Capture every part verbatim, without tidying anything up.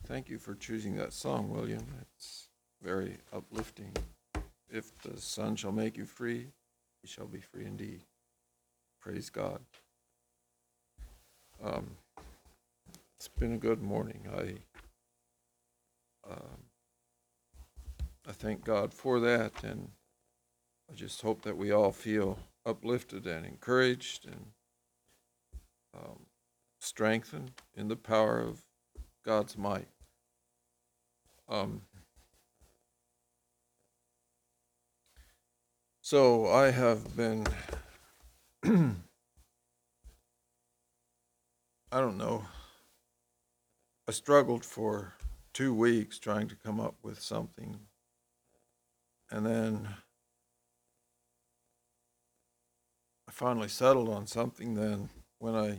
Thank you for choosing that song, William. It's very uplifting. If the Son shall make you free, you shall be free indeed. Praise God. Um, it's been a good morning. I um, I thank God for that, and I just hope that we all feel uplifted and encouraged and um, strengthened in the power of God's might. Um, so I have been, I don't know, I struggled for two weeks trying to come up with something. And then I finally settled on something. Then when I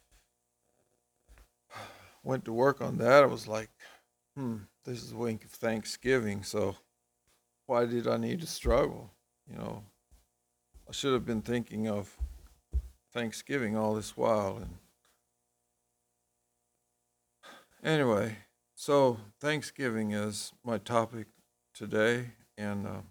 went to work on that, I was like, hmm, this is the week of Thanksgiving. So why did I need to struggle? You know, I should have been thinking of Thanksgiving all this while. And anyway, so Thanksgiving is my topic today. And uh,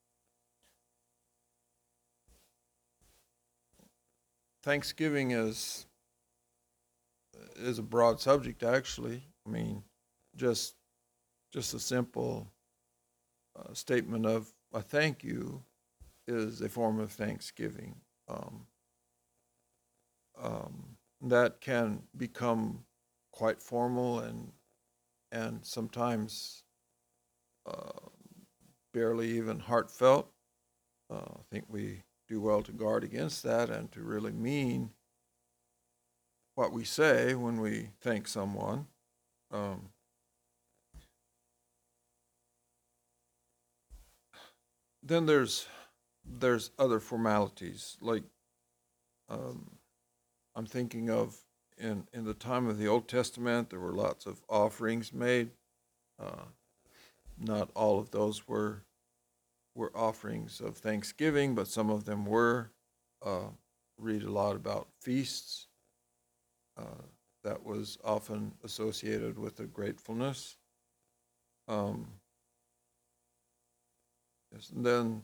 Thanksgiving is is a broad subject, actually. I mean, just just a simple uh, statement of a thank you is a form of thanksgiving. Um, um, that can become quite formal and and sometimes uh, barely even heartfelt. Uh, I think we do well to guard against that and to really mean what we say when we thank someone. Um, then there's there's other formalities like um, I'm thinking of in in the time of the Old Testament. There were lots of offerings made. Uh, Not all of those were were offerings of thanksgiving, but some of them were. Uh, read a lot about feasts. Uh, that was often associated with a gratefulness. Um, yes, and then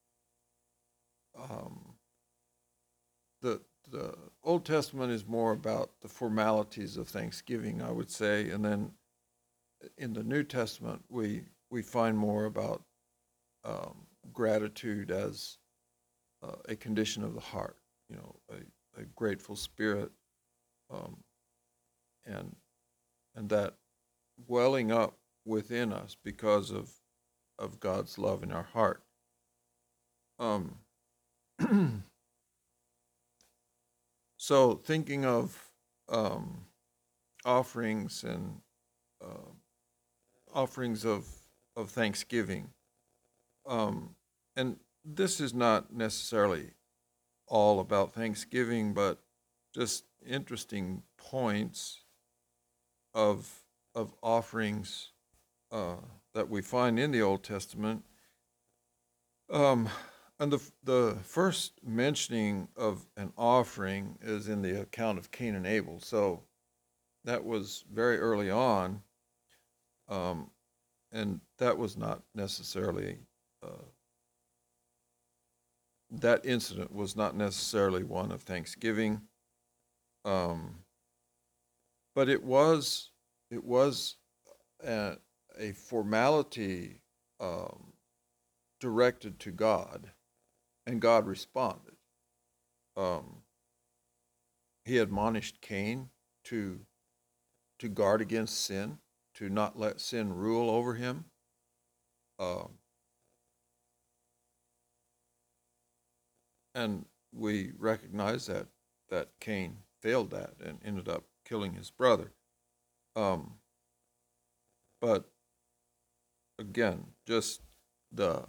um, the the Old Testament is more about the formalities of Thanksgiving, I would say, and then in the New Testament we we find more about um, gratitude as uh, a condition of the heart. You know, a, a grateful spirit, um, and and that welling up within us because of of God's love in our heart. Um, so thinking of um, offerings and uh, offerings of of thanksgiving, um, and this is not necessarily all about Thanksgiving, but just interesting points of of offerings uh, that we find in the Old Testament. Um, and the the first mentioning of an offering is in the account of Cain and Abel. So that was very early on, um, and that was not necessarily uh, that incident was not necessarily one of Thanksgiving, um, but it was it was a, a formality um, directed to God, and God responded. Um, he admonished Cain to to guard against sin, to not let sin rule over him. Uh, and we recognize that that Cain failed that and ended up killing his brother. Um, but again, just the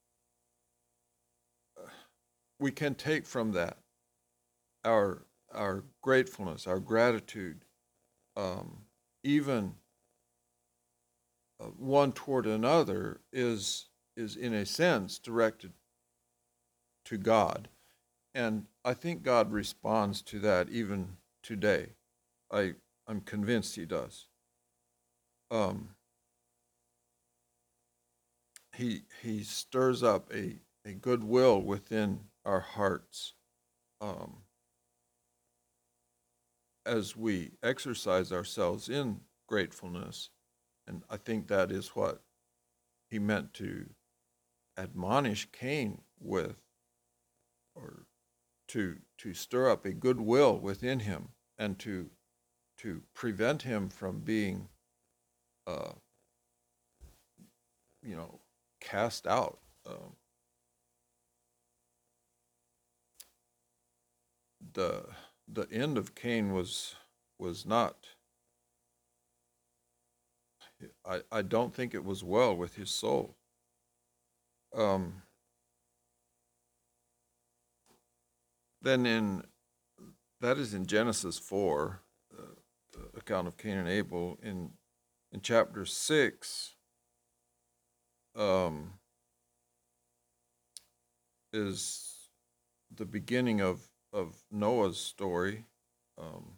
we can take from that our our gratefulness, our gratitude, um, even uh, one toward another, is is in a sense directed to God, and I think God responds to that even today. I I'm convinced He does. um, he he stirs up a a goodwill within our hearts, um, as we exercise ourselves in gratefulness, and I think that is what he meant to admonish Cain with, or to to stir up a goodwill within him, and to to prevent him from being, uh, you know, cast out. Um, the the end of Cain was was not. I, I don't think it was well with his soul. Um, then in that is in Genesis four, uh, the account of Cain and Abel. In in chapter six, um, is the beginning of of Noah's story. Um,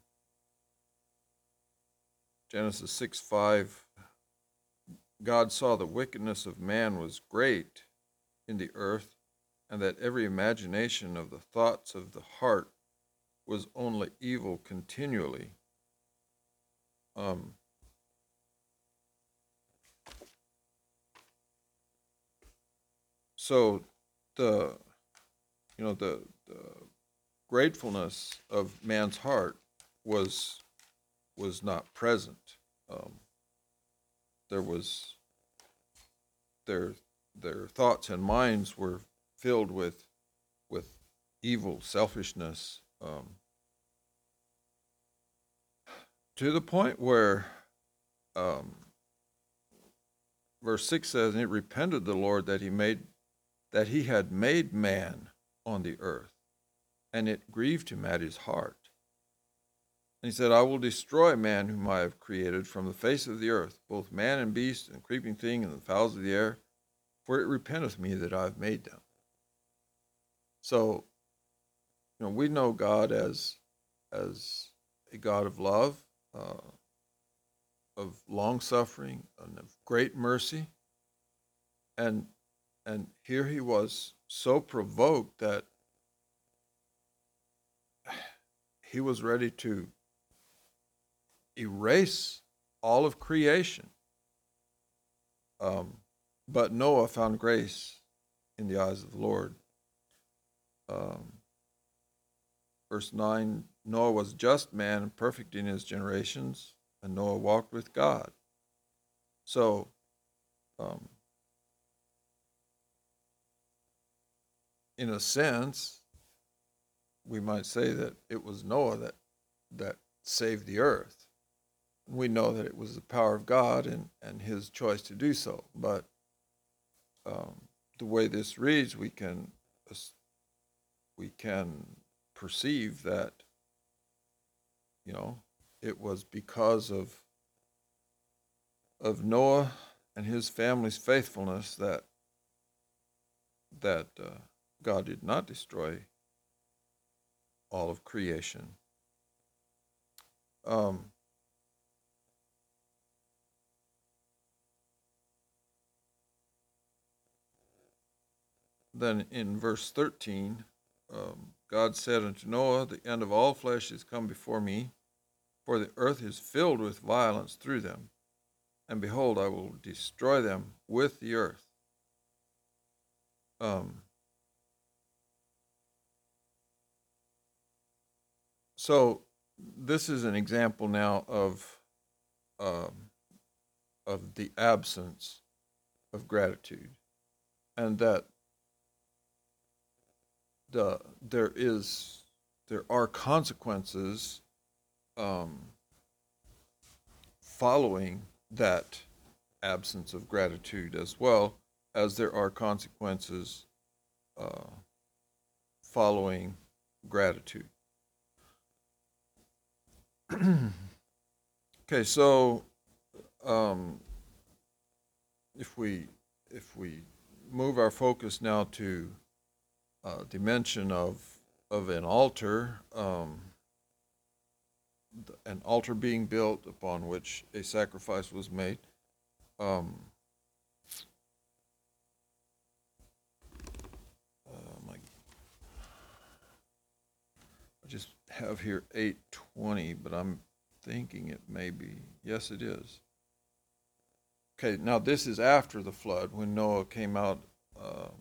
Genesis six five. God saw the wickedness of man was great in the earth, and that every imagination of the thoughts of the heart was only evil continually. Um, so the you know the, the gratefulness of man's heart was was not present. Um, there was their their thoughts and minds were filled with with evil, selfishness, um, to the point where, um, verse six says, "And it repented the Lord that he made that he had made man on the earth, and it grieved him at his heart. And he said, I will destroy man whom I have created from the face of the earth, both man and beast, and creeping thing, and the fowls of the air, for it repenteth me that I have made them." So, you know, we know God as as a God of love, uh, of long suffering, and of great mercy. And and here he was so provoked that he was ready to erase all of creation. Um, but Noah found grace in the eyes of the Lord. Um, verse nine, Noah was a just man and perfect in his generations, and Noah walked with God. So, um, in a sense, we might say that it was Noah that that saved the earth. We know that it was the power of God and, and his choice to do so. But um, the way this reads, we can we can perceive that, you know, it was because of of Noah and his family's faithfulness that that uh, God did not destroy all of creation. Um, then in verse thirteen, um, God said unto Noah, the end of all flesh is come before me, for the earth is filled with violence through them. And behold, I will destroy them with the earth. Um, so this is an example now of um, of the absence of gratitude, and that the there is there are consequences um, following that absence of gratitude, as well as there are consequences uh, following gratitude. Okay, so um, if we if we move our focus now to uh, dimension of of an altar, um, an altar being built upon which a sacrifice was made. Um, uh, my, I just have here eight twenty, but I'm thinking it may be, yes, it is. Okay, now this is after the flood when Noah came out, um,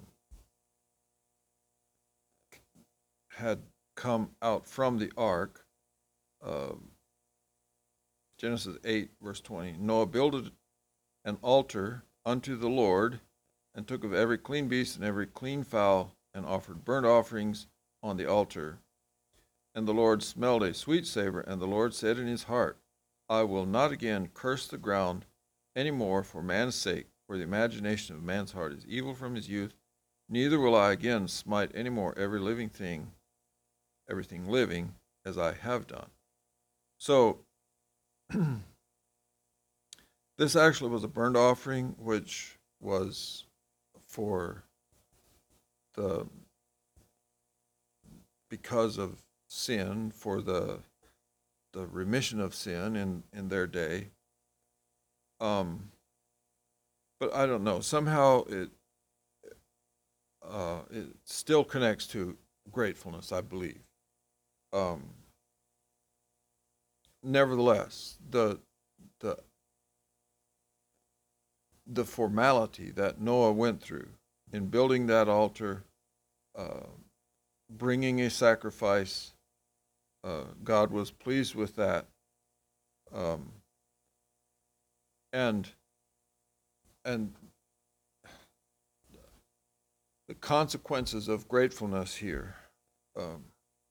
had come out from the ark. Uh, Genesis eight, verse twenty. Noah builded an altar unto the Lord, and took of every clean beast and every clean fowl, and offered burnt offerings on the altar. And the Lord smelled a sweet savor, and the Lord said in his heart, I will not again curse the ground any more for man's sake, for the imagination of man's heart is evil from his youth, neither will I again smite any more every living thing, everything living, as I have done. So, this actually was a burnt offering, which was for the, because of sin, for the the remission of sin in, in their day. Um, but I don't know. Somehow it uh, it still connects to gratefulness, I believe. Um, nevertheless, the the the formality that Noah went through in building that altar, uh, bringing a sacrifice, uh, God was pleased with that, um, and and the consequences of gratefulness here, um,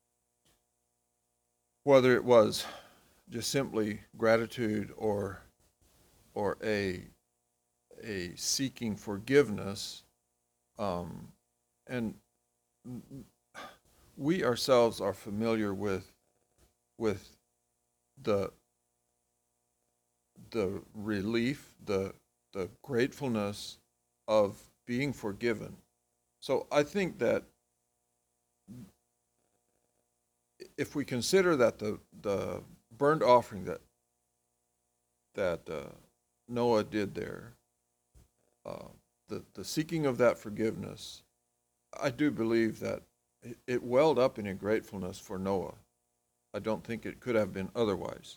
whether it was just simply gratitude or or a a seeking forgiveness, um, and we ourselves are familiar with with the the relief, the the gratefulness of being forgiven. So I think that if we consider that the the burnt offering that that uh, Noah did there, uh, the the seeking of that forgiveness, I do believe that it, it welled up in a gratefulness for Noah. I don't think it could have been otherwise.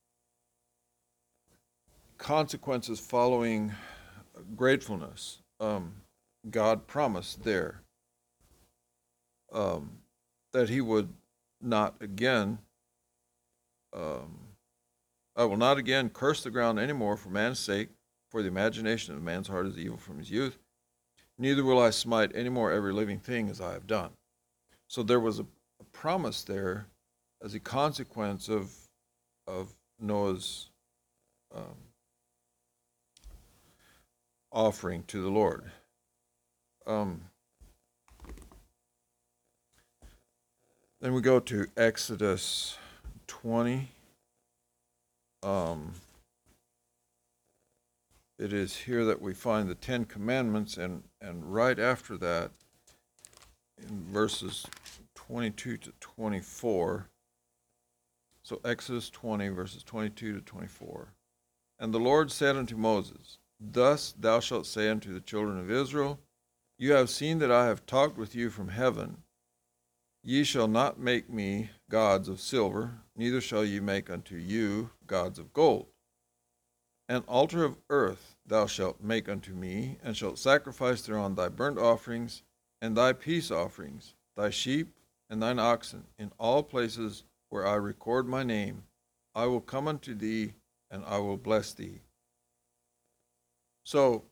Consequences following gratefulness. Um, God promised there um, that He would not again, um, I will not again curse the ground any more for man's sake, for the imagination of man's heart is evil from his youth. Neither will I smite any more every living thing as I have done. So there was a, a promise there as a consequence of of Noah's um, offering to the Lord. Um, then we go to Exodus twenty. Um, it is here that we find the Ten Commandments, and, and right after that, in verses twenty-two to twenty-four. So Exodus twenty, verses twenty-two to twenty-four. And the Lord said unto Moses, Thus thou shalt say unto the children of Israel, You have seen that I have talked with you from heaven. Ye shall not make me gods of silver, neither shall ye make unto you gods of gold. An altar of earth thou shalt make unto me, and shalt sacrifice thereon thy burnt offerings, and thy peace offerings, thy sheep, and thine oxen, in all places where I record my name. I will come unto thee, and I will bless thee. So,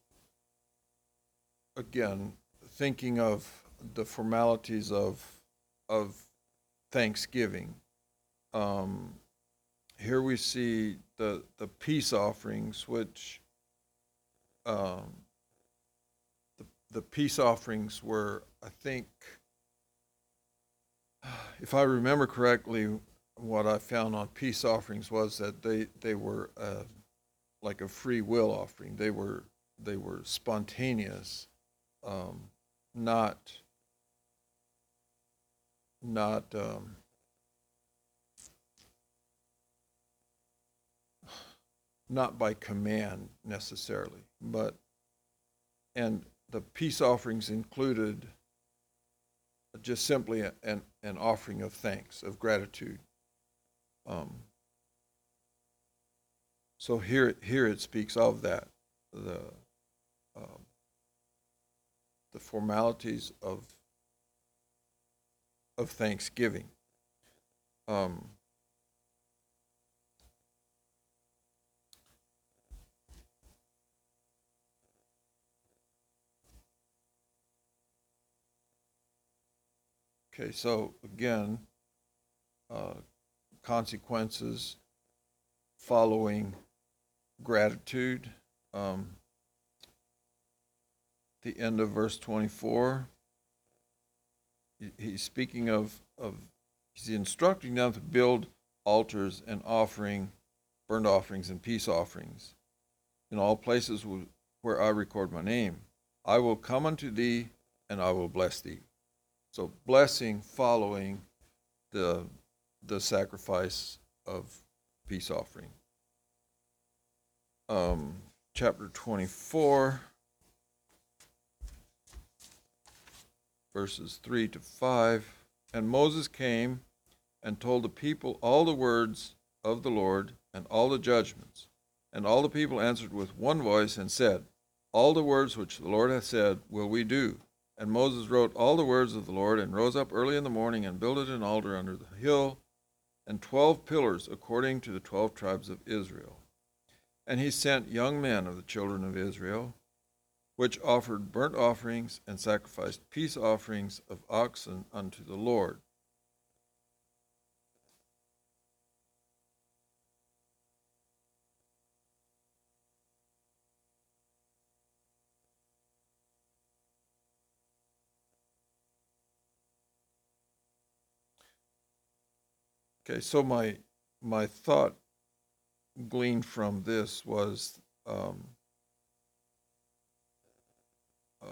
again, thinking of the formalities of of Thanksgiving, um, here we see the the peace offerings, which um, the the peace offerings were, I think, if I remember correctly, what I found on peace offerings was that they they were uh, like a free will offering. They were they were spontaneous, um, not not um, not by command necessarily, but, and the peace offerings included just simply an, an offering of thanks, of gratitude. Um, so here, here it speaks of that, the um, the formalities of of thanksgiving. Um, okay, so again, uh, consequences following gratitude. Um, the end of verse twenty-four, he, he's speaking of, of, he's instructing them to build altars and offering burnt offerings and peace offerings in all places where I record my name. I will come unto thee and I will bless thee. So blessing following the, the sacrifice of peace offering. Um, chapter twenty-four, verses three to five. And Moses came and told the people all the words of the Lord and all the judgments. And all the people answered with one voice and said, all the words which the Lord hath said will we do. And Moses wrote all the words of the Lord, and rose up early in the morning, and builded an altar under the hill, and twelve pillars according to the twelve tribes of Israel. And he sent young men of the children of Israel, which offered burnt offerings and sacrificed peace offerings of oxen unto the Lord. Okay, so my my thought gleaned from this was um, uh,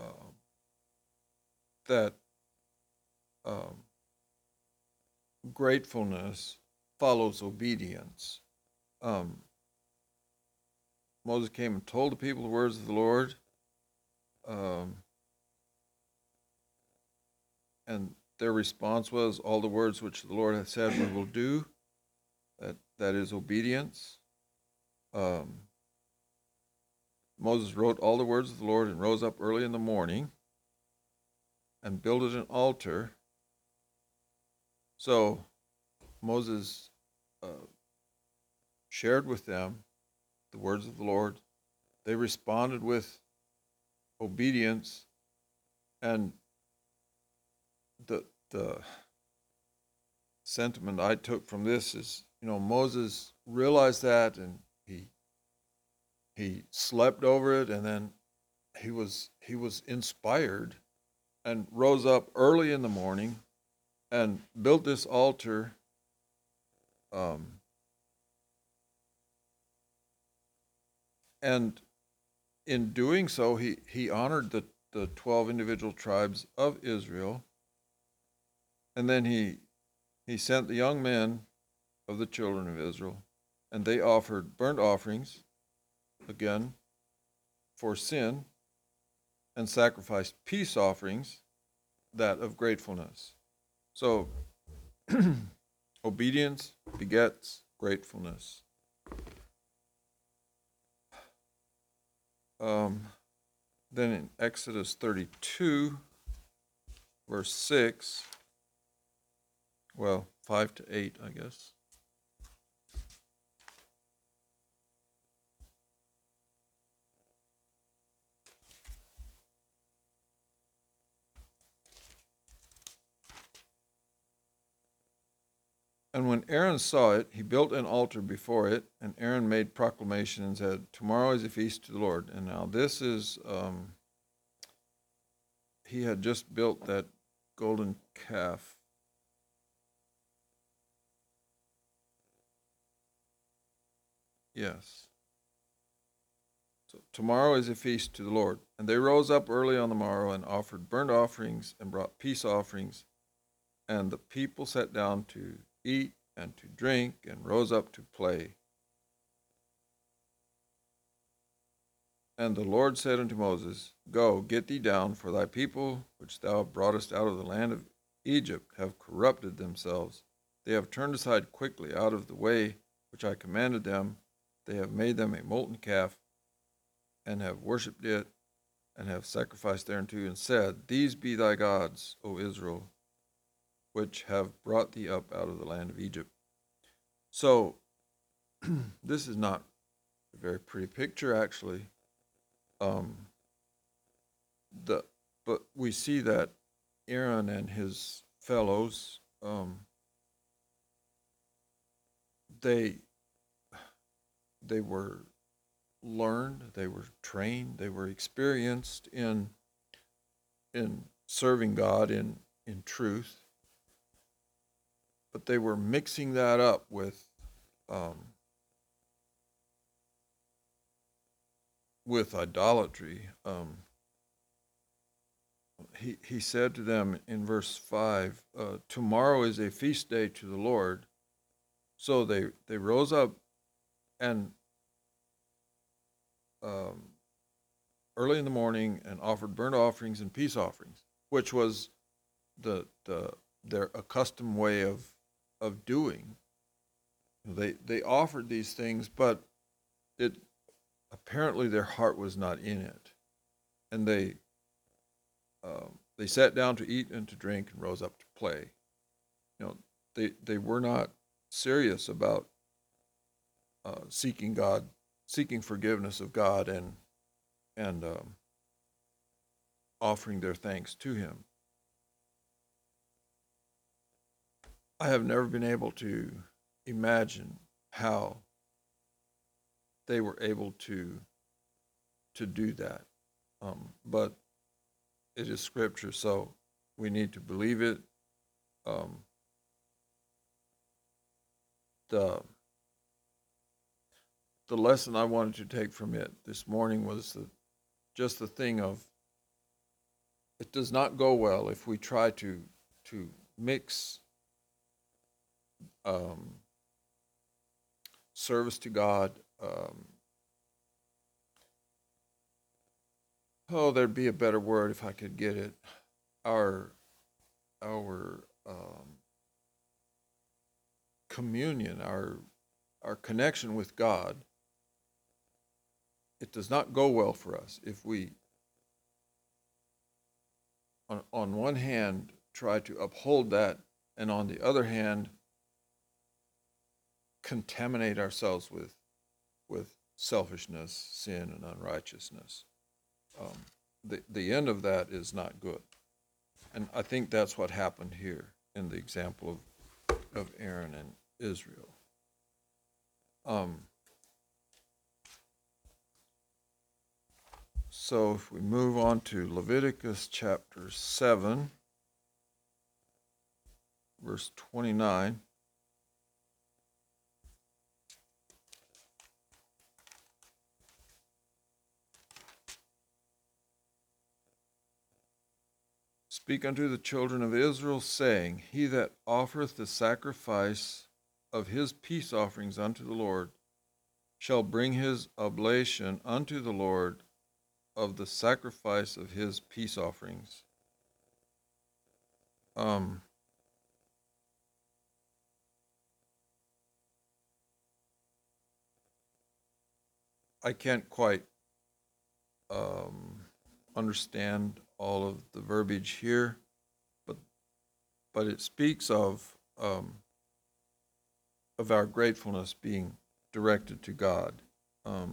that um, gratefulness follows obedience. Um, Moses came and told the people the words of the Lord, um, and their response was, all the words which the Lord hath said we will do. That, that is obedience. Um, Moses wrote all the words of the Lord and rose up early in the morning and builded an altar. So Moses uh, shared with them the words of the Lord. They responded with obedience, and the the sentiment I took from this is, you know, Moses realized that, and he he slept over it, and then he was he was inspired and rose up early in the morning and built this altar. Um, and in doing so, he, he honored the, the twelve individual tribes of Israel. And then he he sent the young men of the children of Israel, and they offered burnt offerings, again, for sin, and sacrificed peace offerings, that of gratefulness. So, obedience begets gratefulness. Um, then in Exodus thirty-two, verse six, well, five to eight, I guess. And when Aaron saw it, he built an altar before it, and Aaron made proclamation and said, tomorrow is a feast to the Lord. And now this is, um, he had just built that golden calf. Yes. So tomorrow is a feast to the Lord. And they rose up early on the morrow and offered burnt offerings and brought peace offerings. And the people sat down to eat and to drink and rose up to play. And the Lord said unto Moses, Go, get thee down, for thy people, which thou broughtest out of the land of Egypt, have corrupted themselves. They have turned aside quickly out of the way which I commanded them. They have made them a molten calf, and have worshipped it, and have sacrificed thereunto, and said, These be thy gods, O Israel, which have brought thee up out of the land of Egypt. So, this is not a very pretty picture, actually. Um, the but we see that Aaron and his fellows, um, they they were learned, they were trained, they were experienced in in serving God in in truth, but they were mixing that up with um, with idolatry. Um, he he said to them in verse five, uh, "Tomorrow is a feast day to the Lord." So they they rose up and um, early in the morning and offered burnt offerings and peace offerings, which was the the their accustomed way of of doing. They they offered these things, but it apparently their heart was not in it, and they um, they sat down to eat and to drink and rose up to play. You know, they they were not serious about uh, seeking God, seeking forgiveness of God, and and um, offering their thanks to Him. I have never been able to imagine how they were able to to do that, um, but it is Scripture, so we need to believe it. Um, the the lesson I wanted to take from it this morning was the, just the thing of it does not go well if we try to to mix um, service to God. Um, oh, there'd be a better word if I could get it. Our our um, communion, our our connection with God. It does not go well for us if we, on, on one hand, try to uphold that, and on the other hand, contaminate ourselves with with selfishness, sin, and unrighteousness. Um, the the end of that is not good, and I think that's what happened here in the example of of Aaron and Israel. Um, so if we move on to Leviticus chapter seven, verse twenty-nine. Speak unto the children of Israel, saying, He that offereth the sacrifice of his peace offerings unto the Lord shall bring his oblation unto the Lord of the sacrifice of his peace offerings. Um, I can't quite um, understand all of the verbiage here, but but it speaks of um, of our gratefulness being directed to God. Um,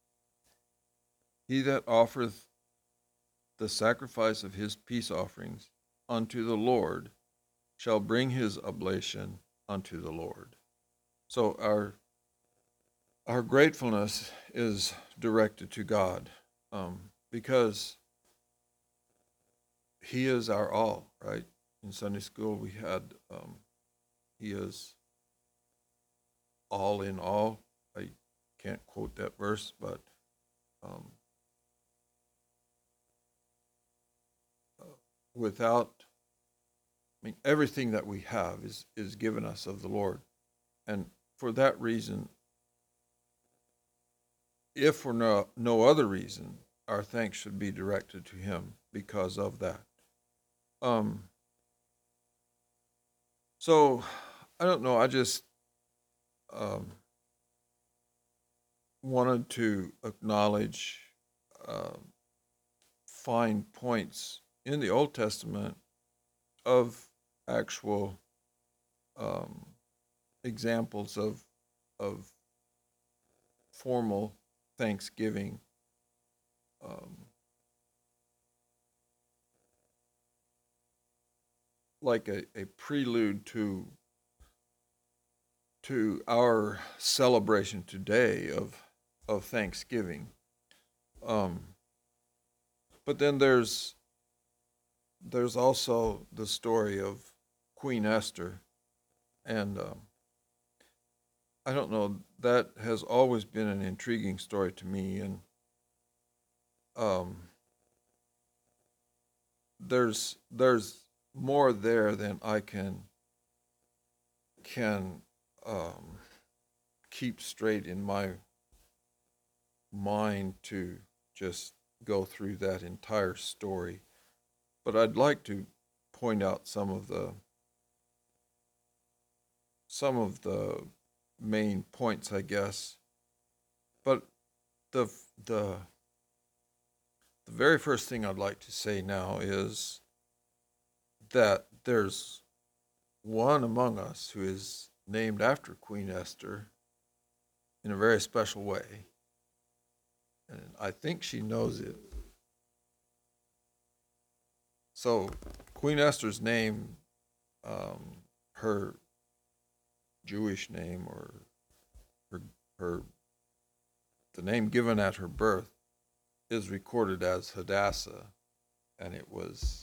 he that offereth the sacrifice of his peace offerings unto the Lord shall bring his oblation unto the Lord. So our our gratefulness is directed to God, um, because He is our all, right? In Sunday school, we had um, He is all in all. I can't quote that verse, but um, uh, without, I mean, everything that we have is is given us of the Lord, and for that reason, if for no, no other reason, our thanks should be directed to him because of that. Um, so I don't know. I just um, wanted to acknowledge uh, fine points in the Old Testament of actual um, examples of of formal thanksgiving. Um, like a, a prelude to to our celebration today of of Thanksgiving. Um, but then there's there's also the story of Queen Esther, and um, I don't know, that has always been an intriguing story to me, and um, there's there's more there than I can can um, keep straight in my mind to just go through that entire story. But I'd like to point out some of the some of the main points, I guess. But the the the very first thing I'd like to say now is that there's one among us who is named after Queen Esther in a very special way, and I think she knows it. So, Queen Esther's name, um, her Jewish name, or her her the name given at her birth, is recorded as Hadassah, and it was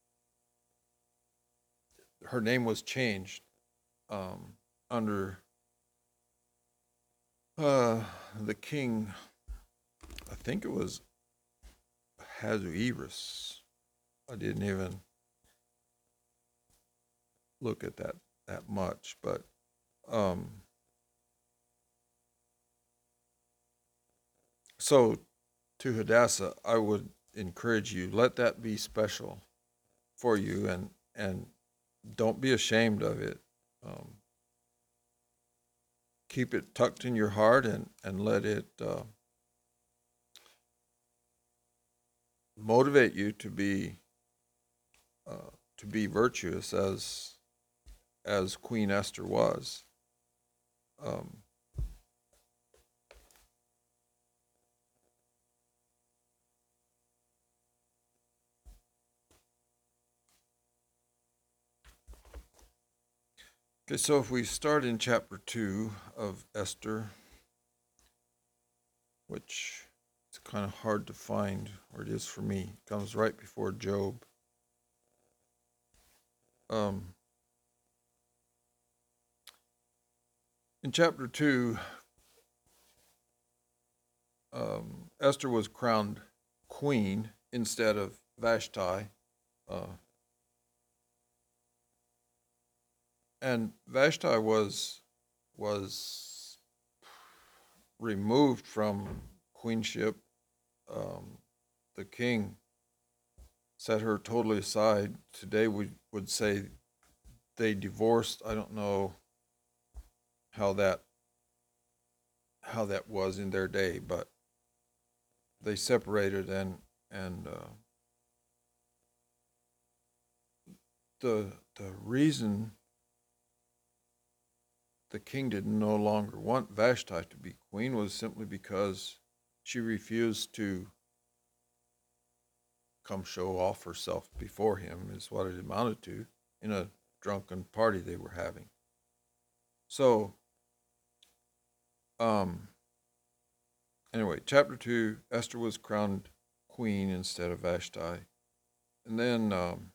her name was changed um, under uh, the king. I think it was Ahasuerus. I didn't even look at that that much, but um, so to Hadassah, I would encourage you, let that be special for you, and and don't be ashamed of it. Um, keep it tucked in your heart, and and let it uh, motivate you to be uh, to be virtuous as as Queen Esther was. Um, okay, so if we start in chapter two of Esther, which it's kind of hard to find, or it is for me, it comes right before Job. Um, in chapter two, um, Esther was crowned queen instead of Vashti. Uh, and Vashti was was removed from queenship. Um, the king set her totally aside. Today we would say they divorced. I don't know how that how that was in their day, but they separated, and and uh, the the reason the king did no longer want Vashti to be queen was simply because she refused to come show off herself before him, is what it amounted to, in a drunken party they were having. So, um, anyway, chapter two, Esther was crowned queen instead of Vashti. And then um,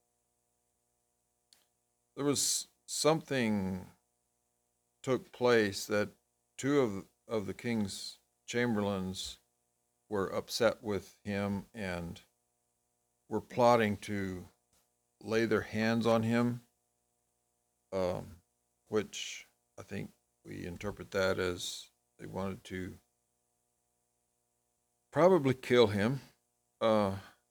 there was something took place that two of of the king's chamberlains were upset with him and were plotting to lay their hands on him, um, which I think we interpret that as they wanted to probably kill him. Uh,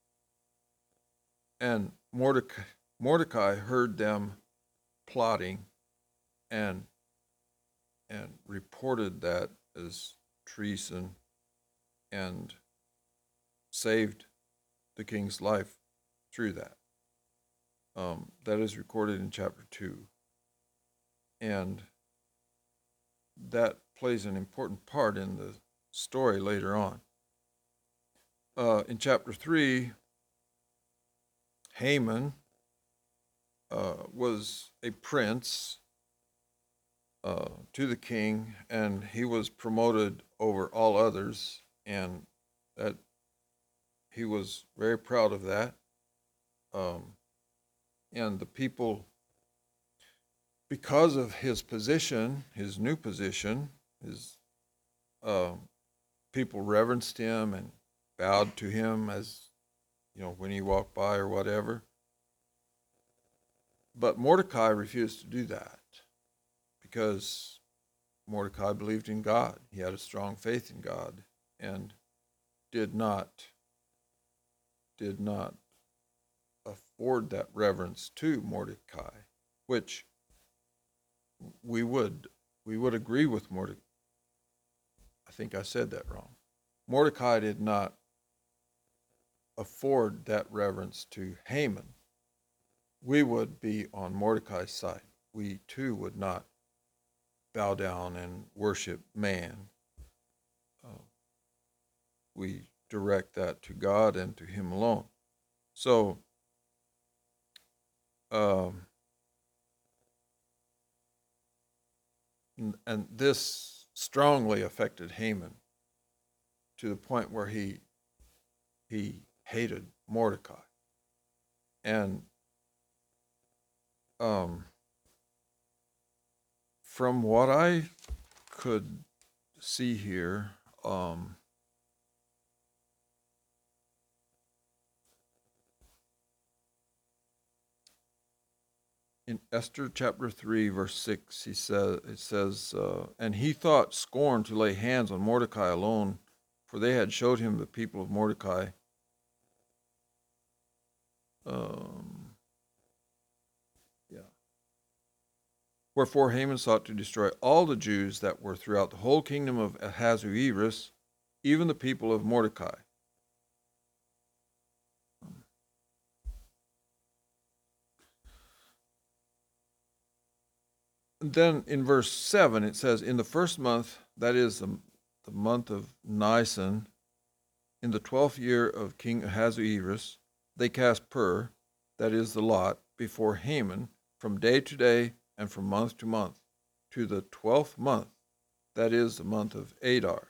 and Mordecai, Mordecai heard them plotting and and reported that as treason and saved the king's life through that. Um, that is recorded in chapter two. And that plays an important part in the story later on. Uh, in chapter three, Haman uh, was a prince uh, to the king, and he was promoted over all others, and that he was very proud of that. Um, and the people, because of his position, his new position, his uh, people reverenced him and bowed to him as, you know, when he walked by or whatever. But Mordecai refused to do that because Mordecai believed in God. He had a strong faith in God and did not did not afford that reverence to Mordecai, which we would we would agree with Mordecai. I think I said that wrong. Mordecai did not afford that reverence to Haman. We would be on Mordecai's side. We too would not bow down and worship man. Uh, we direct that to God and to him alone. So, um, and this strongly affected Haman to the point where he he hated Mordecai. And um, from what I could see here, um, in Esther chapter three, verse six, he says, it says, uh, and he thought scorn to lay hands on Mordecai alone, for they had showed him the people of Mordecai. Um, yeah. Wherefore Haman sought to destroy all the Jews that were throughout the whole kingdom of Ahasuerus, even the people of Mordecai. And then in verse seven, it says, in the first month, that is the, the month of Nisan, in the twelfth year of King Ahasuerus, they cast pur, that is the lot, before Haman, from day to day and from month to month, to the twelfth month, that is the month of Adar.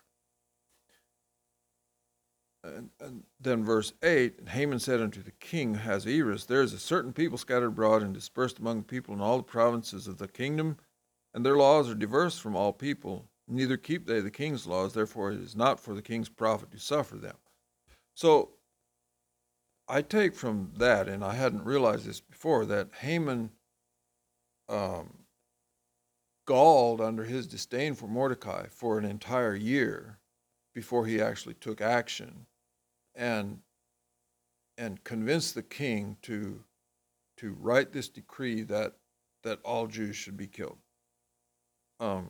And, and then verse eight, and Haman said unto the king Ahasuerus, there is a certain people scattered abroad and dispersed among the people in all the provinces of the kingdom, and their laws are diverse from all people, neither keep they the king's laws, therefore it is not for the king's profit to suffer them. So I take from that, and I hadn't realized this before, that Haman um, galled under his disdain for Mordecai for an entire year before he actually took action and and convinced the king to to write this decree that that all Jews should be killed. Um,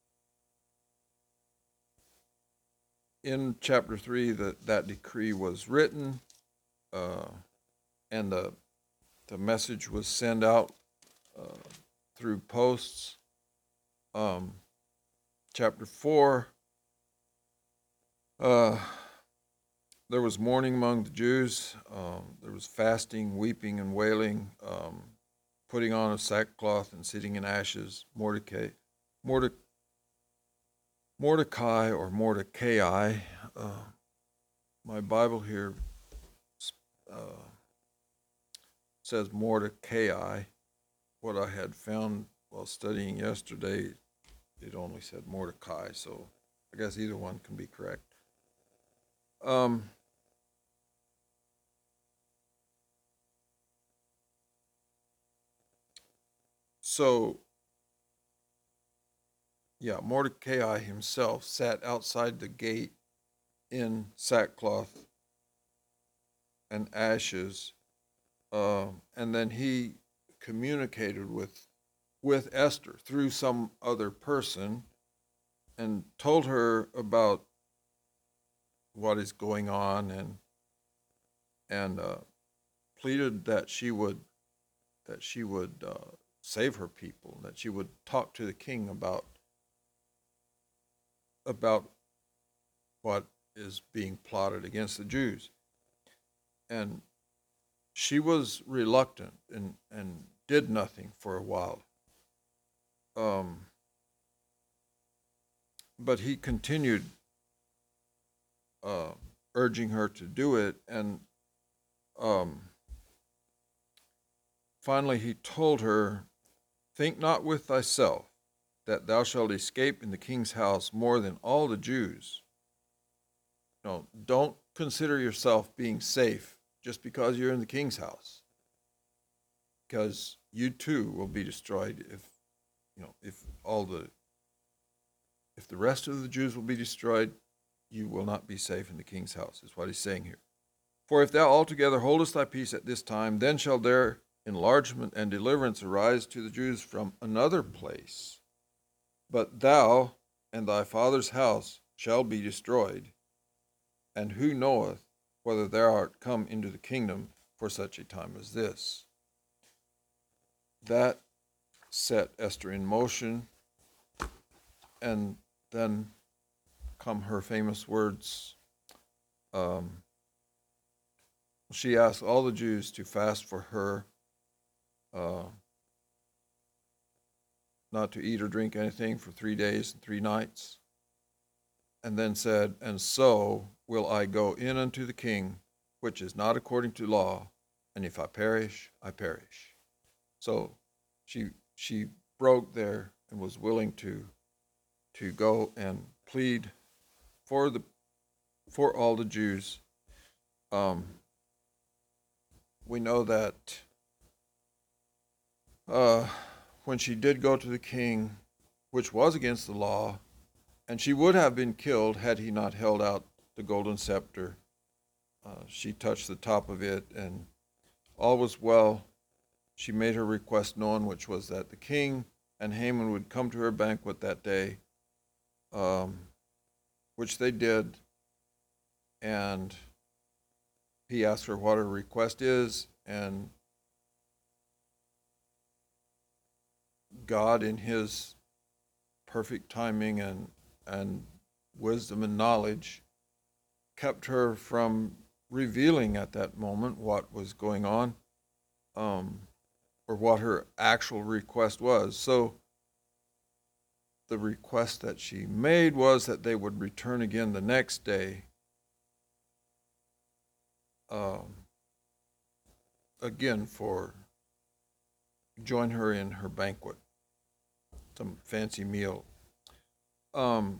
in chapter three, that that decree was written, uh, and the the message was sent out uh, through posts. Um, chapter four, uh, there was mourning among the Jews. Um, there was fasting, weeping, and wailing, um, putting on of sackcloth and sitting in ashes. Mordecai, Morde- Mordecai or Mordecai. Uh, my Bible here uh, says Mordecai. What I had found while studying yesterday, it only said Mordecai, so I guess either one can be correct. Um, so, yeah, Mordecai himself sat outside the gate in sackcloth and ashes, uh, and then he communicated with with Esther through some other person and told her about what is going on, and and uh, pleaded that she would that she would uh, save her people, that she would talk to the king about about what is being plotted against the Jews. And she was reluctant and, and did nothing for a while. Um, but he continued uh, urging her to do it, and um, finally he told her, "Think not with thyself that thou shalt escape in the king's house more than all the Jews." No, don't consider yourself being safe just because you're in the king's house, because you too will be destroyed if you know if all the if the rest of the Jews will be destroyed, you will not be safe in the king's house, is what he's saying here. "For if thou altogether holdest thy peace at this time, then shall there enlargement and deliverance arise to the Jews from another place. But thou and thy father's house shall be destroyed. And who knoweth whether thou art come into the kingdom for such a time as this?" That set Esther in motion, and then come her famous words. Um, she asked all the Jews to fast for her, uh, not to eat or drink anything for three days and three nights, and then said, "And so will I go in unto the king, which is not according to law, and if I perish, I perish." So she she broke there and was willing to to go and plead for the for all the Jews. Um, we know that uh, when she did go to the king, which was against the law, and she would have been killed had he not held out the golden scepter, uh, she touched the top of it, and all was well. She made her request known, which was that the king and Haman would come to her banquet that day, um, which they did. And he asked her what her request is, and God, in his perfect timing and and wisdom and knowledge, kept her from revealing at that moment what was going on, um, or what her actual request was. So the request that she made was that they would return again the next day, um, again for join her in her banquet, some fancy meal. Um,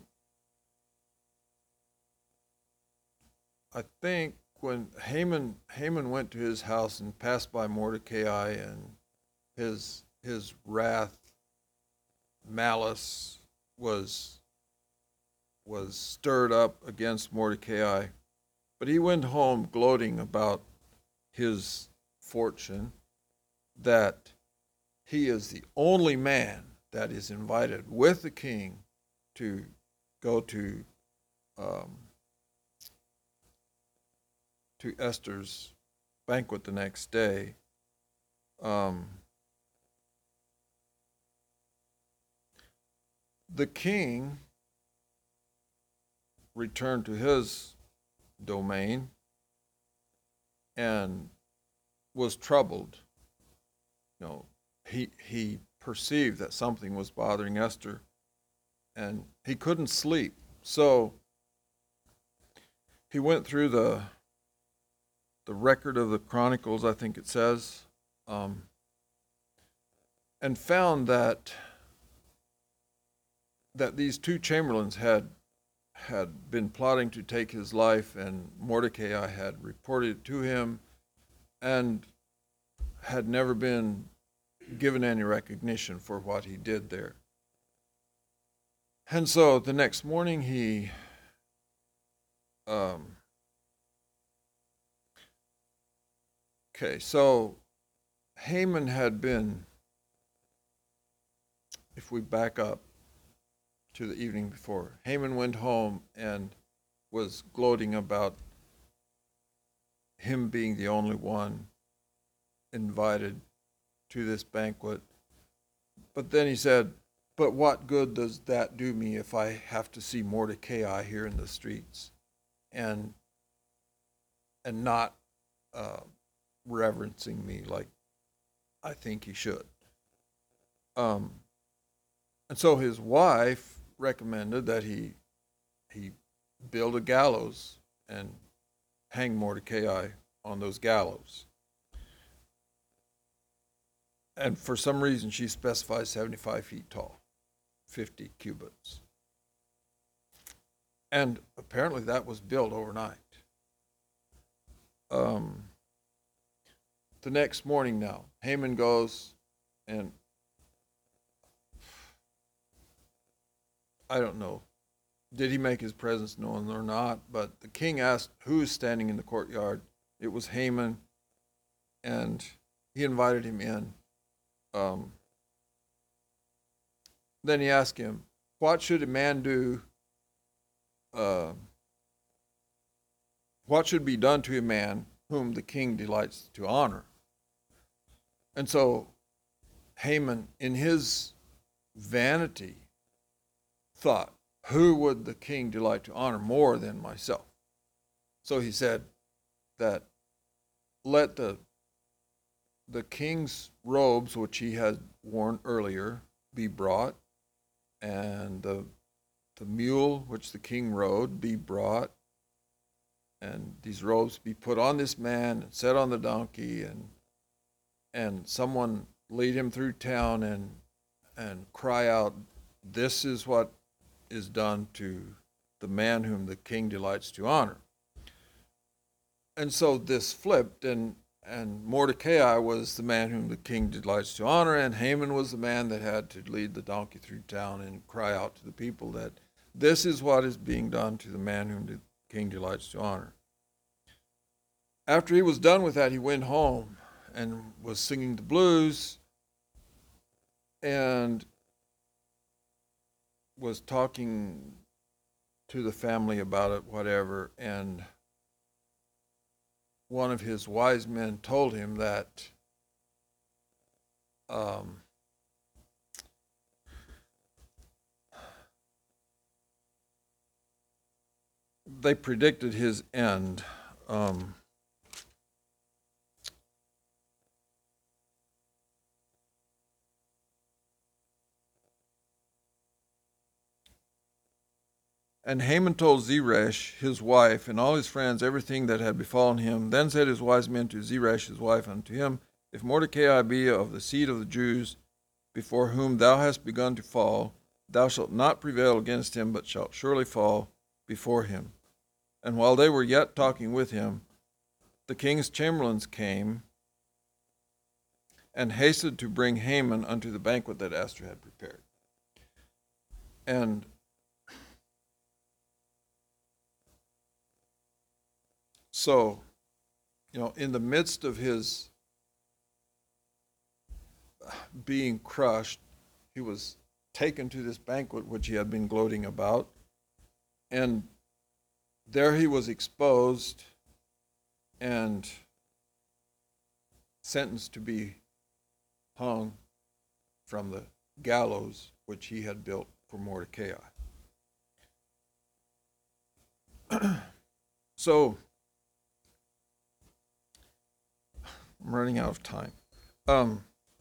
I think when Haman Haman went to his house and passed by Mordecai, and his his wrath, malice was was stirred up against Mordecai, but he went home gloating about his fortune, that he is the only man that is invited with the king to go to um, to Esther's banquet the next day. Um, the king returned to his domain and was troubled. You know, he he perceived that something was bothering Esther, and he couldn't sleep. So he went through the the record of the Chronicles, I think it says, um, and found that that these two chamberlains had had been plotting to take his life, and Mordecai had reported it to him, and had never been given any recognition for what he did there. And so the next morning he Um, okay, so Haman had been, if we back up to the evening before, Haman went home and was gloating about him being the only one invited to this banquet. But then he said, but what good does that do me if I have to see Mordecai here in the streets and and not uh, reverencing me like I think he should? Um, and so his wife recommended that he he build a gallows and hang Mordecai on those gallows. And for some reason, she specifies seventy-five feet tall, fifty cubits. And apparently that was built overnight. Um, the next morning now, Haman goes and I don't know, did he make his presence known or not? But the king asked who is standing in the courtyard. It was Haman, and he invited him in. Um, then he asked him, what should a man do? Uh, what should be done to a man whom the king delights to honor? And so Haman, in his vanity, thought, who would the king delight to honor more than myself? So he said that let the the king's robes, which he had worn earlier, be brought, and the the mule which the king rode be brought, and these robes be put on this man and set on the donkey, and and someone lead him through town and and cry out, this is what is done to the man whom the king delights to honor. And so this flipped, and and Mordecai was the man whom the king delights to honor, and Haman was the man that had to lead the donkey through town and cry out to the people that this is what is being done to the man whom the king delights to honor. After he was done with that, he went home and was singing the blues and was talking to the family about it, whatever, and one of his wise men told him that um, they predicted his end. Um, And Haman told Zeresh, his wife, and all his friends everything that had befallen him. Then said his wise men to Zeresh, his wife, unto him, if Mordecai be of the seed of the Jews, before whom thou hast begun to fall, thou shalt not prevail against him, but shalt surely fall before him. And while they were yet talking with him, the king's chamberlains came and hasted to bring Haman unto the banquet that Esther had prepared. And so, you know, in the midst of his being crushed, he was taken to this banquet which he had been gloating about, and there he was exposed and sentenced to be hung from the gallows which he had built for Mordecai. So, I'm running out of time. Um,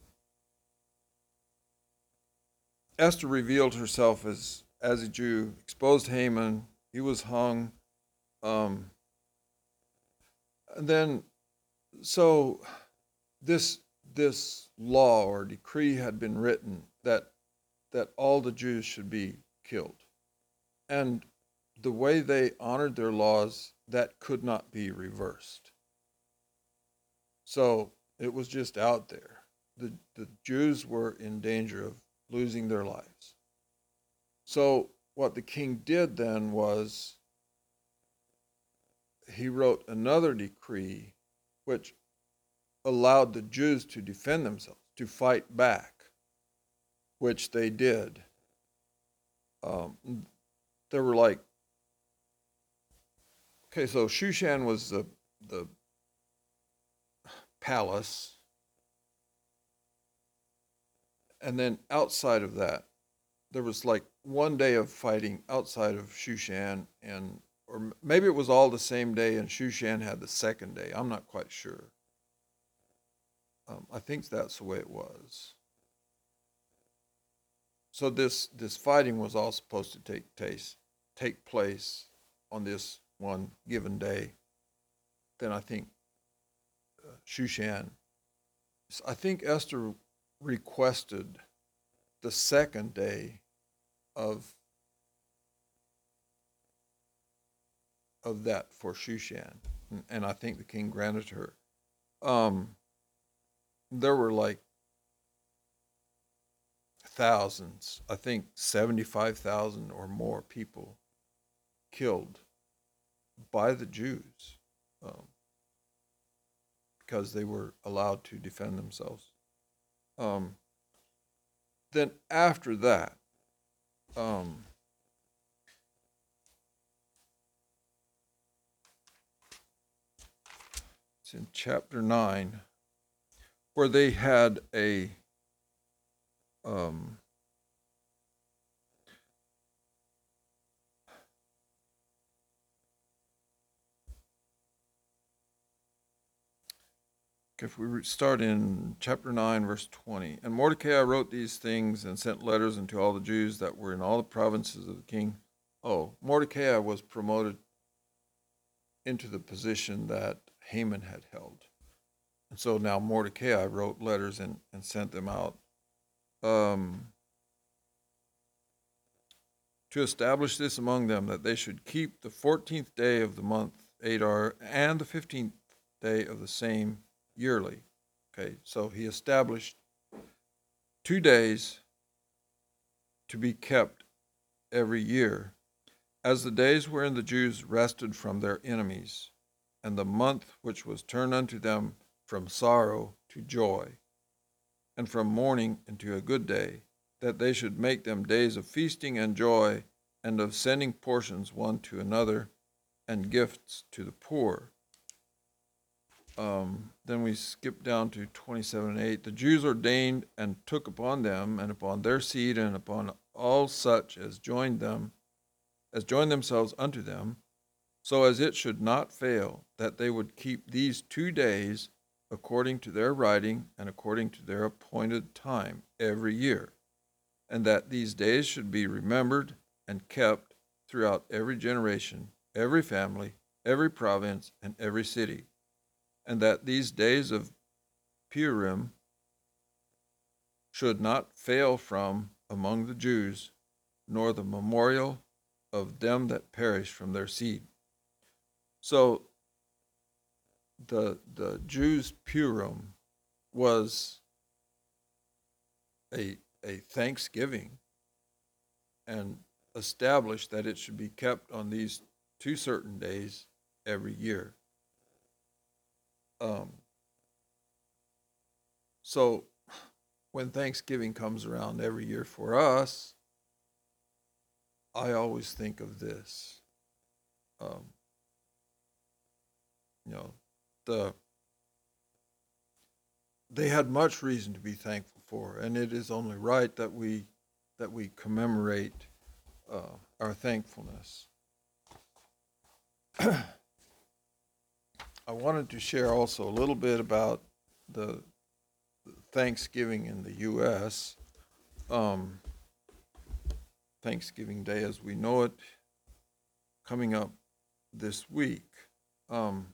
Esther revealed herself as, as a Jew, exposed Haman, he was hung. Um, and then, so this this law or decree had been written that that all the Jews should be killed. And the way they honored their laws, that could not be reversed. So it was just out there. The, the Jews were in danger of losing their lives. So what the king did then was he wrote another decree which allowed the Jews to defend themselves, to fight back, which they did. Um, there were like, okay, so Shushan was the the palace, and then outside of that, there was like one day of fighting outside of Shushan, and or maybe it was all the same day, and Shushan had the second day. I'm not quite sure. Um, I think that's the way it was. So this this fighting was all supposed to take place take place on this one given day. Then I think uh, Shushan, I think Esther requested the second day of of that for Shushan, and, and I think the king granted her. Um, there were like thousands, I think seventy-five thousand or more people killed by the Jews um, because they were allowed to defend themselves. Um, then after that, um, it's in chapter nine, where they had a um, if we start in chapter nine, verse twenty, and Mordecai wrote these things and sent letters unto all the Jews that were in all the provinces of the king. Oh, Mordecai was promoted into the position that Haman had held. And so now Mordecai wrote letters and, and sent them out um, to establish this among them, that they should keep the fourteenth day of the month Adar and the fifteenth day of the same yearly. Okay, so he established two days to be kept every year, as the days wherein the Jews rested from their enemies, and the month which was turned unto them from sorrow to joy, and from mourning into a good day, that they should make them days of feasting and joy, and of sending portions one to another, and gifts to the poor. Um, then we skip down to twenty-seven and eight. The Jews ordained and took upon them, and upon their seed, and upon all such as joined them, as joined themselves unto them, so as it should not fail, that they would keep these two days according to their writing and according to their appointed time every year, and that these days should be remembered and kept throughout every generation, every family, every province, and every city, and that these days of Purim should not fail from among the Jews, nor the memorial of them that perish from their seed. So the the Jews' Purim was a a thanksgiving, and established that it should be kept on these two certain days every year. Um, so when Thanksgiving comes around every year for us, I always think of this. Um, you know, the they had much reason to be thankful for, and it is only right that we that we commemorate uh, our thankfulness. I wanted to share also a little bit about the Thanksgiving in the U S Um, Thanksgiving Day as we know it, coming up this week. Um,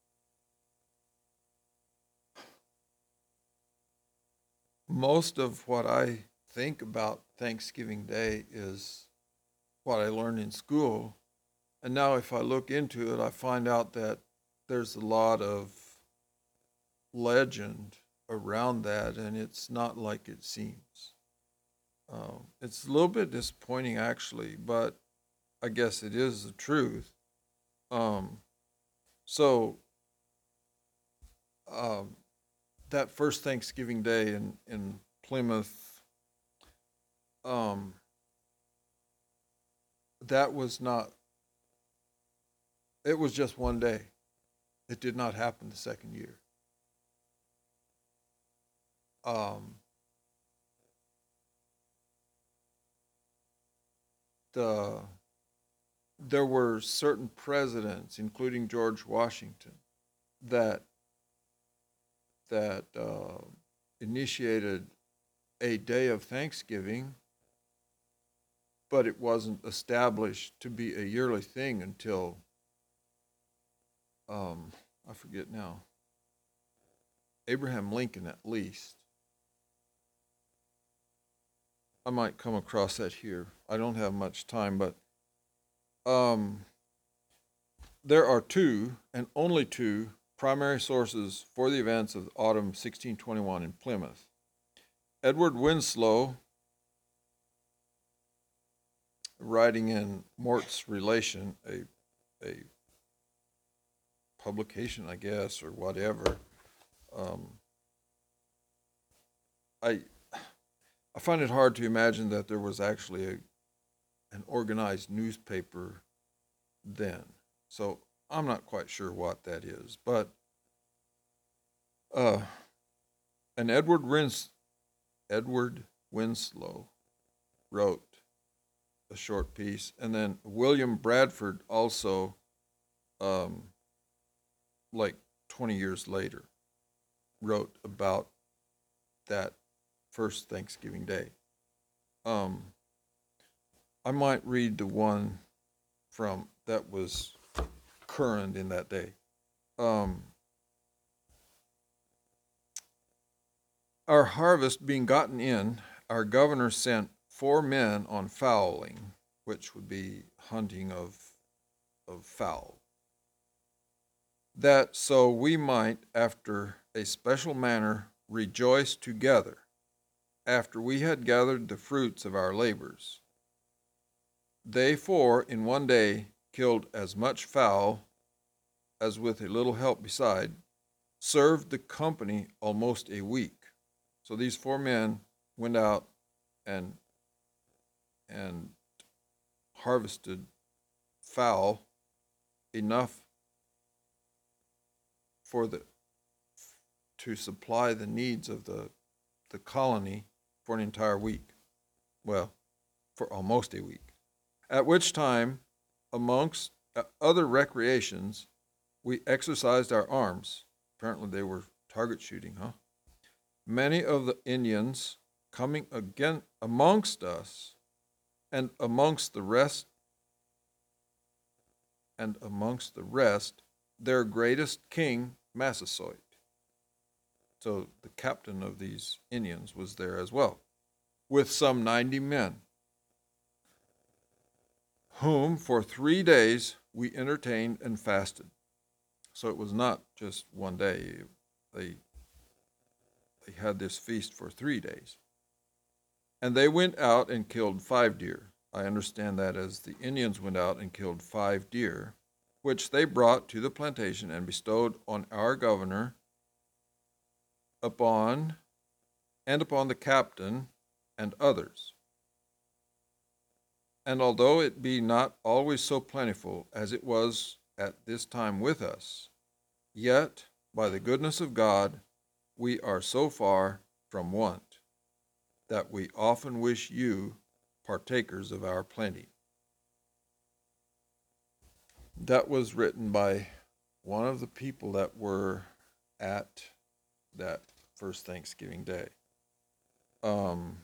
most of what I think about Thanksgiving Day is what I learned in school. And now, if I look into it, I find out that there's a lot of legend around that, and it's not like it seems. Um, it's a little bit disappointing, actually, but I guess it is the truth. Um, So um, that first Thanksgiving Day in in Plymouth, um, that was not. It was just one day. It did not happen the second year. Um, the there were certain presidents, including George Washington, that that uh, initiated a day of Thanksgiving, but it wasn't established to be a yearly thing until um, I forget now. Abraham Lincoln, at least. I might come across that here. I don't have much time, but um, there are two, and only two, primary sources for the events of autumn sixteen twenty-one in Plymouth. Edward Winslow, writing in Mort's Relation, a, a publication, I guess, or whatever, um, I, I find it hard to imagine that there was actually a, an organized newspaper then. So I'm not quite sure what that is. But uh, and Edward Wins, Edward Winslow wrote a short piece, and then William Bradford also, um, like twenty years later, wrote about that first Thanksgiving Day. Um, I might read the one from that was current in that day. Um, our harvest being gotten in, our governor sent four men on fowling, which would be hunting of of fowl, that so we might, after a special manner, rejoice together, after we had gathered the fruits of our labors. They four in one day killed as much fowl as with a little help beside, served the company almost a week. So these four men went out and and harvested fowl enough for the to supply the needs of the the colony for an entire week. Well, for almost a week. At which time, amongst uh, other recreations, we exercised our arms. Apparently, they were target shooting, huh? Many of the Indians coming again amongst us, and amongst the rest, and amongst the rest, their greatest king, Massasoit. So the captain of these Indians was there as well, with some ninety men, whom for three days we entertained and fasted. So it was not just one day. They, they had this feast for three days. And they went out and killed five deer. I understand that as the Indians went out and killed five deer, which they brought to the plantation and bestowed on our governor, upon and upon the captain and others. And although it be not always so plentiful as it was at this time with us, yet by the goodness of God we are so far from want that we often wish you partakers of our plenty. That was written by one of the people that were at that first Thanksgiving Day. Um,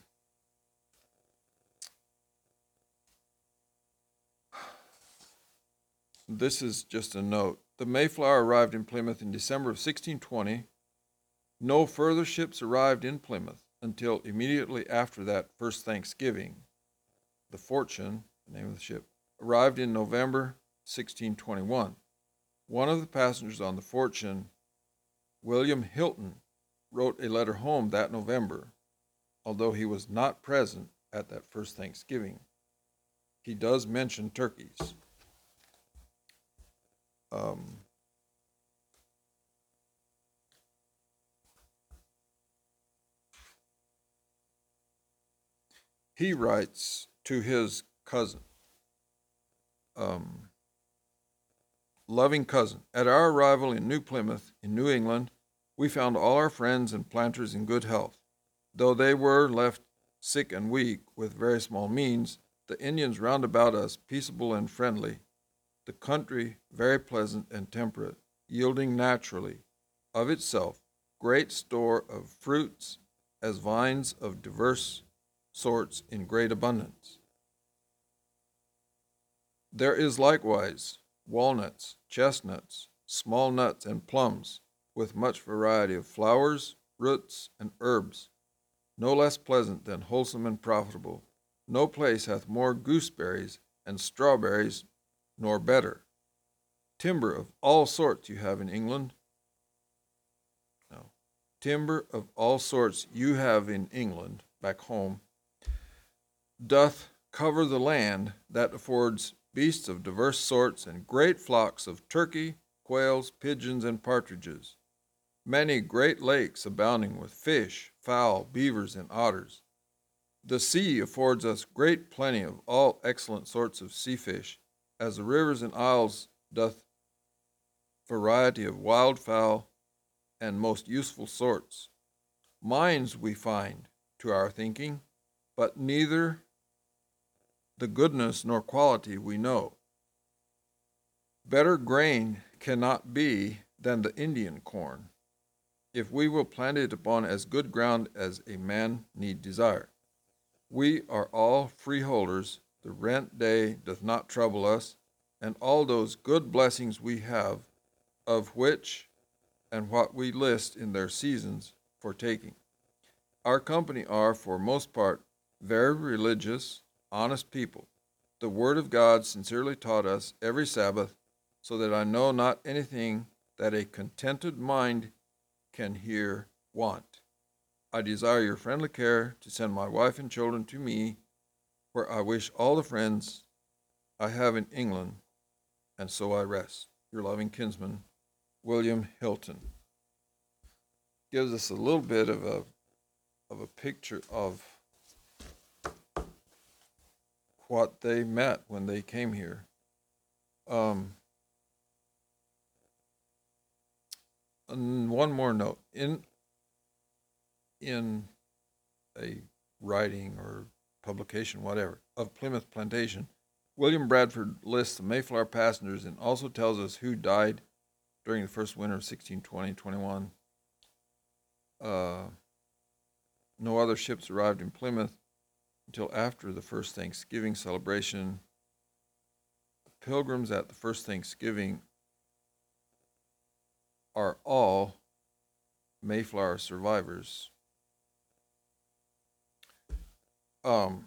this is just a note. The Mayflower arrived in Plymouth in December of sixteen twenty. No further ships arrived in Plymouth until immediately after that first Thanksgiving. The Fortune, the name of the ship, arrived in November sixteen twenty-one. One of the passengers on the Fortune, William Hilton, wrote a letter home that November, although he was not present at that first Thanksgiving. He does mention turkeys. Um, he writes to his cousin, um, loving cousin, at our arrival in New Plymouth, in New England, we found all our friends and planters in good health. Though they were left sick and weak, with very small means, the Indians round about us peaceable and friendly, the country very pleasant and temperate, yielding naturally, of itself, great store of fruits, as vines of diverse sorts in great abundance. There is likewise walnuts, chestnuts, small nuts, and plums, with much variety of flowers, roots, and herbs, no less pleasant than wholesome and profitable. No place hath more gooseberries and strawberries, nor better. Timber of all sorts you have in England. No. Timber of all sorts you have in England, back home, doth cover the land that affords beasts of diverse sorts and great flocks of turkey, quails, pigeons, and partridges. Many great lakes abounding with fish, fowl, beavers, and otters. The sea affords us great plenty of all excellent sorts of sea fish, as the rivers and isles doth variety of wild fowl and most useful sorts. Mines we find, to our thinking, but neither the goodness nor quality we know. Better grain cannot be than the Indian corn, if we will plant it upon as good ground as a man need desire. We are all freeholders, the rent day doth not trouble us, and all those good blessings we have, of which and what we list in their seasons for taking. Our company are, for most part, very religious, honest people. The word of God sincerely taught us every Sabbath, so that I know not anything that a contented mind can here want. I desire your friendly care to send my wife and children to me, where I wish all the friends I have in England, and so I rest. Your loving kinsman, William Hilton. Gives us a little bit of a of a picture of what they met when they came here. Um, and one more note. In in a writing or publication, whatever, of Plymouth Plantation, William Bradford lists the Mayflower passengers and also tells us who died during the first winter of sixteen twenty twenty-one. Uh, no other ships arrived in Plymouth until after the first Thanksgiving celebration. The pilgrims at the first Thanksgiving are all Mayflower survivors. Um,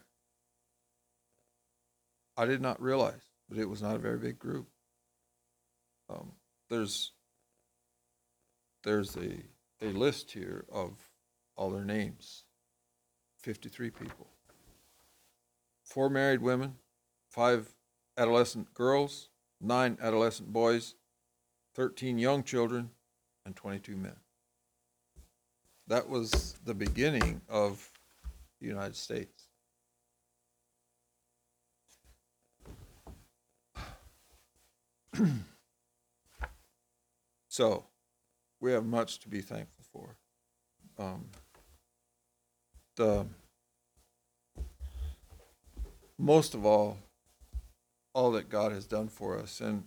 I did not realize, but it was not a very big group. Um, there's there's a, a list here of all their names. fifty-three people. Four married women, five adolescent girls, nine adolescent boys, thirteen young children, and twenty-two men. That was the beginning of the United States. So, we have much to be thankful for. Um, the most of all, all that God has done for us, and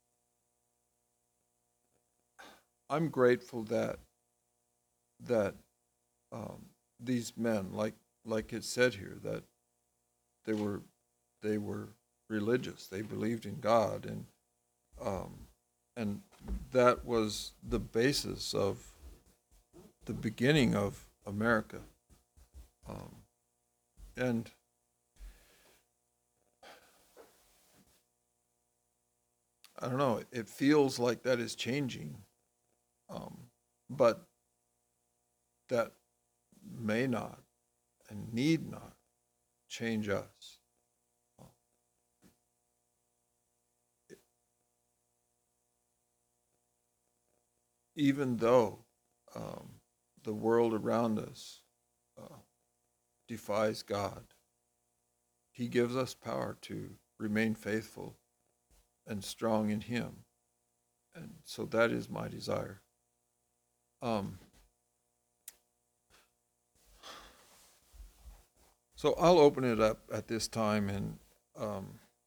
I'm grateful that that um, these men, like like it said here, that they were they were religious. They believed in God, and um, and that was the basis of the beginning of America. Um, and I don't know. It feels like that is changing, um, but that may not and need not change us. Even though um, the world around us uh, defies God, He gives us power to remain faithful and strong in Him. And so that is my desire. Um, so I'll open it up at this time and um,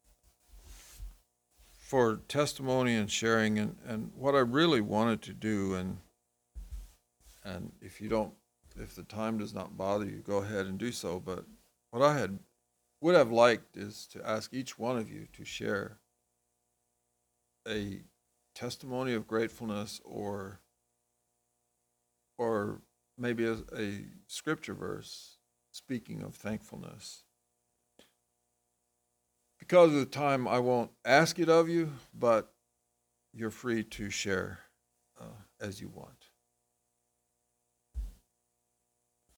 for testimony and sharing, and, and what I really wanted to do, and and if you don't, if the time does not bother you, go ahead and do so. But what I had would have liked is to ask each one of you to share a testimony of gratefulness, or or maybe a, a scripture verse speaking of thankfulness. Because of the time, I won't ask it of you, but you're free to share uh, as you want.